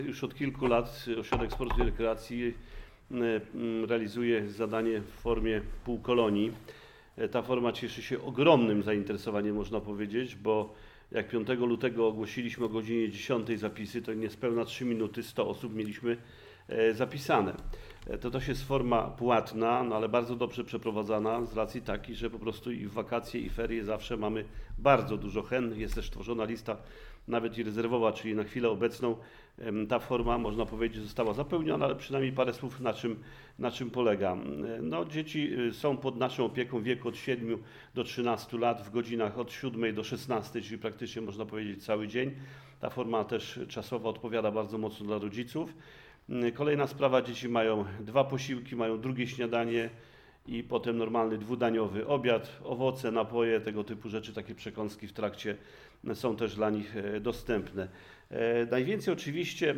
Już od kilku lat Ośrodek Sportu i Rekreacji realizuje zadanie w formie półkolonii. Ta forma cieszy się ogromnym zainteresowaniem, można powiedzieć, bo jak 5 lutego ogłosiliśmy o godzinie 10 zapisy, to niespełna 3 minuty 100 osób mieliśmy zapisane. To też jest forma płatna, no ale bardzo dobrze przeprowadzana z racji takiej, że po prostu i w wakacje, i ferie zawsze mamy bardzo dużo chętnych. Jest też tworzona lista nawet i rezerwowa, czyli na chwilę obecną ta forma, można powiedzieć, została zapełniona, ale przynajmniej parę słów na czym polega. No, dzieci są pod naszą opieką w wieku od 7 do 13 lat w godzinach od 7 do 16, czyli praktycznie można powiedzieć cały dzień. Ta forma też czasowo odpowiada bardzo mocno dla rodziców. Kolejna sprawa, dzieci mają 2 posiłki, mają drugie śniadanie i potem normalny dwudaniowy obiad, owoce, napoje, tego typu rzeczy, takie przekąski w trakcie są też dla nich dostępne. Najwięcej oczywiście,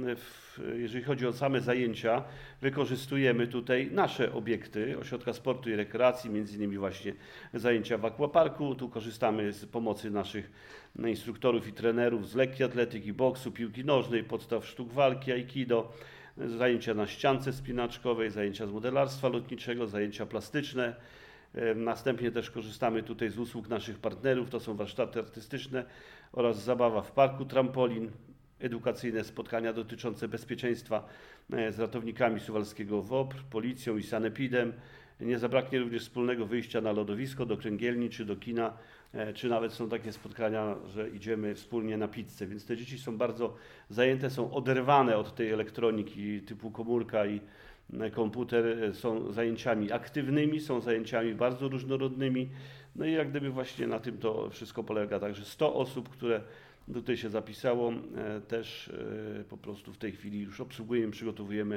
jeżeli chodzi o same zajęcia, wykorzystujemy tutaj nasze obiekty Ośrodka Sportu i Rekreacji, między innymi właśnie zajęcia w aquaparku. Tu korzystamy z pomocy naszych instruktorów i trenerów z lekkiej atletyki, boksu, piłki nożnej, podstaw sztuk walki, aikido, zajęcia na ściance spinaczkowej, zajęcia z modelarstwa lotniczego, zajęcia plastyczne. Następnie też korzystamy tutaj z usług naszych partnerów, to są warsztaty artystyczne oraz zabawa w parku, trampolin, edukacyjne spotkania dotyczące bezpieczeństwa z ratownikami Suwalskiego WOPR, policją i sanepidem. Nie zabraknie również wspólnego wyjścia na lodowisko, do kręgielni czy do kina, czy nawet są takie spotkania, że idziemy wspólnie na pizzę, więc te dzieci są bardzo zajęte, są oderwane od tej elektroniki typu komórka i komputer, są zajęciami aktywnymi, są zajęciami bardzo różnorodnymi, no i jak gdyby właśnie na tym to wszystko polega, także 100 osób, które tutaj się zapisało, też po prostu w tej chwili już obsługujemy, przygotowujemy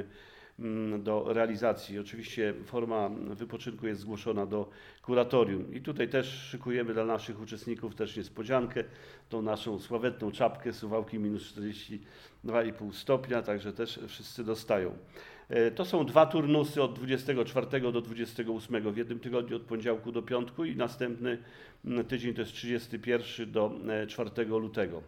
do realizacji. Oczywiście forma wypoczynku jest zgłoszona do kuratorium i tutaj też szykujemy dla naszych uczestników też niespodziankę, tą naszą sławetną czapkę Suwałki -42,5 stopnia, także też wszyscy dostają. To są 2 turnusy od 24 do 28 w jednym tygodniu, od poniedziałku do piątku i następny tydzień to jest 31 do 4 lutego.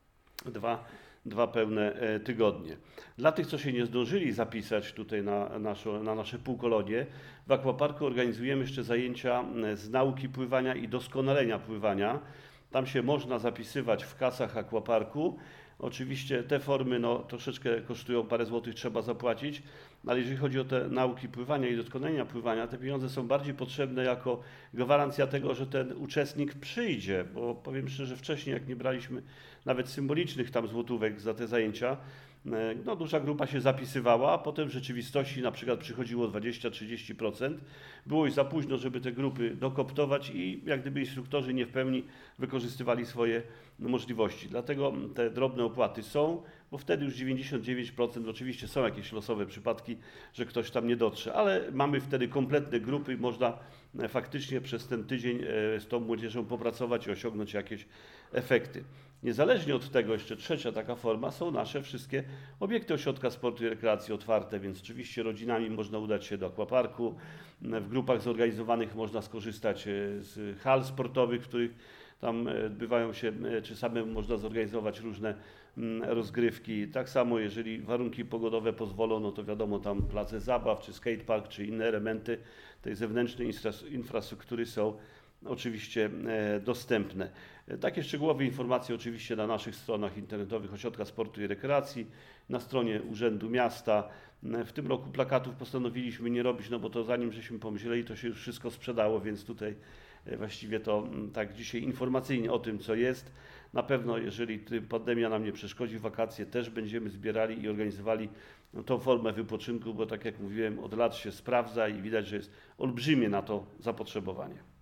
Dwa pełne tygodnie. Dla tych, co się nie zdążyli zapisać tutaj na nasze półkolonie, w aquaparku organizujemy jeszcze zajęcia z nauki pływania i doskonalenia pływania. Tam się można zapisywać w kasach aquaparku. Oczywiście te formy troszeczkę kosztują, parę złotych trzeba zapłacić, ale jeżeli chodzi o te nauki pływania i doskonalenia pływania, te pieniądze są bardziej potrzebne jako gwarancja tego, że ten uczestnik przyjdzie, bo powiem szczerze, wcześniej jak nie braliśmy nawet symbolicznych tam złotówek za te zajęcia, duża grupa się zapisywała, a potem w rzeczywistości na przykład przychodziło 20-30%. Było już za późno, żeby te grupy dokoptować i jak gdyby instruktorzy nie w pełni wykorzystywali swoje możliwości. Dlatego te drobne opłaty są, bo wtedy już 99%, oczywiście są jakieś losowe przypadki, że ktoś tam nie dotrze, ale mamy wtedy kompletne grupy i można faktycznie przez ten tydzień z tą młodzieżą popracować i osiągnąć jakieś efekty. Niezależnie od tego, jeszcze trzecia taka forma, są nasze wszystkie obiekty Ośrodka Sportu i Rekreacji otwarte, więc oczywiście rodzinami można udać się do aquaparku, w grupach zorganizowanych można skorzystać z hal sportowych, w których tam odbywają się, czy samemu można zorganizować różne rozgrywki. Tak samo, jeżeli warunki pogodowe pozwolą, no to wiadomo, tam place zabaw, czy skatepark, czy inne elementy tej zewnętrznej infrastruktury są oczywiście dostępne. Takie szczegółowe informacje oczywiście na naszych stronach internetowych Ośrodka Sportu i Rekreacji, na stronie Urzędu Miasta. W tym roku plakatów postanowiliśmy nie robić, no bo to zanim żeśmy pomyśleli, to się już wszystko sprzedało, więc tutaj właściwie to tak dzisiaj informacyjnie o tym, co jest. Na pewno, jeżeli pandemia nam nie przeszkodzi, wakacje też będziemy zbierali i organizowali tą formę wypoczynku, bo tak jak mówiłem, od lat się sprawdza i widać, że jest olbrzymie na to zapotrzebowanie.